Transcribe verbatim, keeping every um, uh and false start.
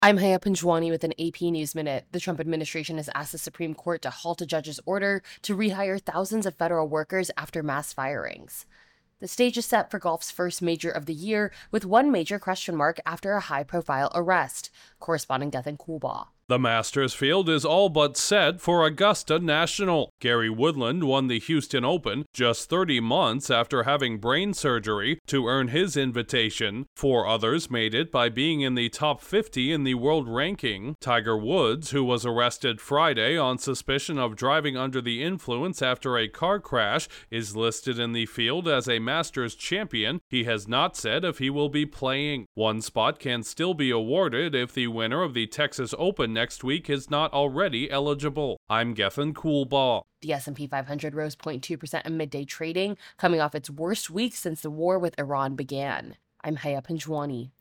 I'm Haya Panjwani with an A P News Minute. The Trump administration has asked the Supreme Court to halt a judge's order to rehire thousands of federal workers after mass firings. The stage is set for golf's first major of the year, with one major question mark after a high-profile arrest. Correspondent Gethin Coolbaugh. The Masters field is all but set for Augusta National. Gary Woodland won the Houston Open just thirty months after having brain surgery to earn his invitation. Four others made it by being in the top fifty in the world ranking. Tiger Woods, who was arrested Friday on suspicion of driving under the influence after a car crash, is listed in the field as a Masters champion. He has not said if he will be playing. One spot can still be awarded if the winner of the Texas Open next week is not already eligible. I'm Gethin Coolbaugh. The S and P five hundred rose zero point two percent in midday trading, coming off its worst week since the war with Iran began. I'm Haya Panjwani.